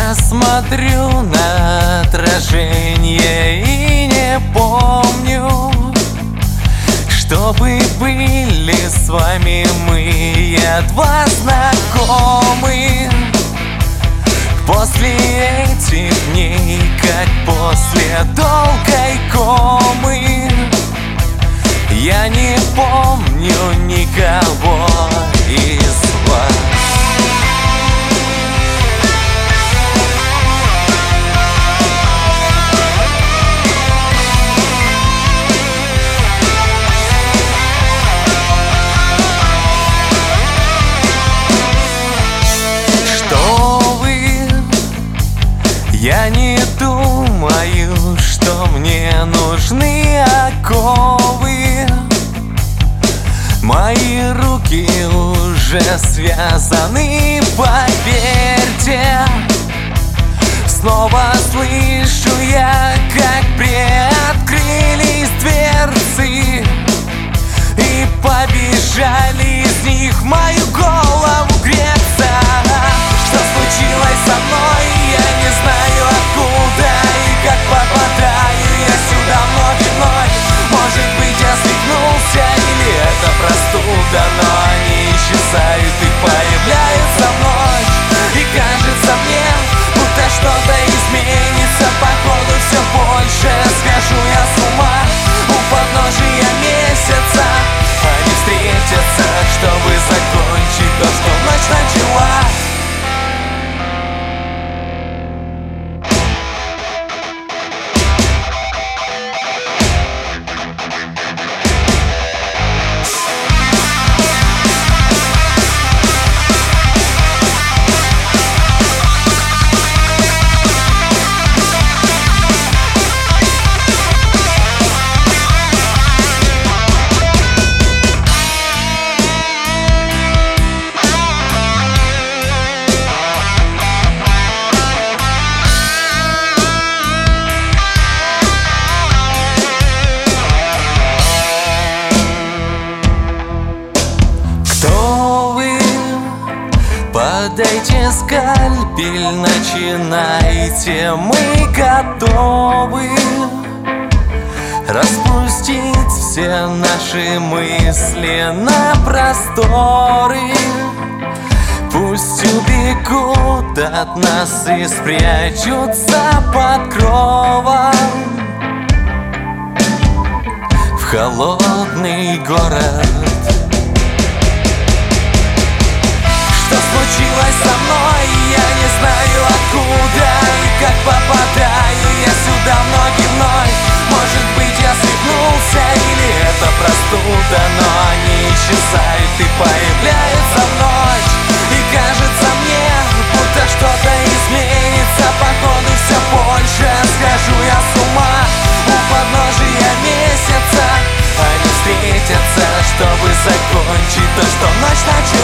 Я смотрю на отражение и не помню, чтобы были с вами мы едва знакомы. После этих дней, как после долгой комы, я не помню никого из вас. Я не думаю, что мне нужны оковы. Мои руки уже связаны, поверьте. Снова слышу я, как приоткрылись дверцы и побежали из них в мою голову греться. Что случилось со мной, я не знаю откуда и как попадаю я сюда вновь. Может быть, я свихнулся или это простуда, но они исчезают и появляются ночь. И кажется мне, будто что-то изменится, походу все больше схожу я с ума. У подножия месяца они встретятся, чтобы закончить то, что ночь начала. Подайте скальпель, начинайте, мы готовы распустить все наши мысли на просторы. Пусть убегут от нас и спрячутся под кровом в холодный город. Что случилось со мной, я не знаю откуда и как попадаю я сюда вновь. Может быть, я свихнулся или это простуда, но они исчезают и появляются ночь. И кажется мне, будто что-то изменится, походу все больше схожу я с ума. У подножия месяца они встретятся, чтобы закончить то, что ночь начала.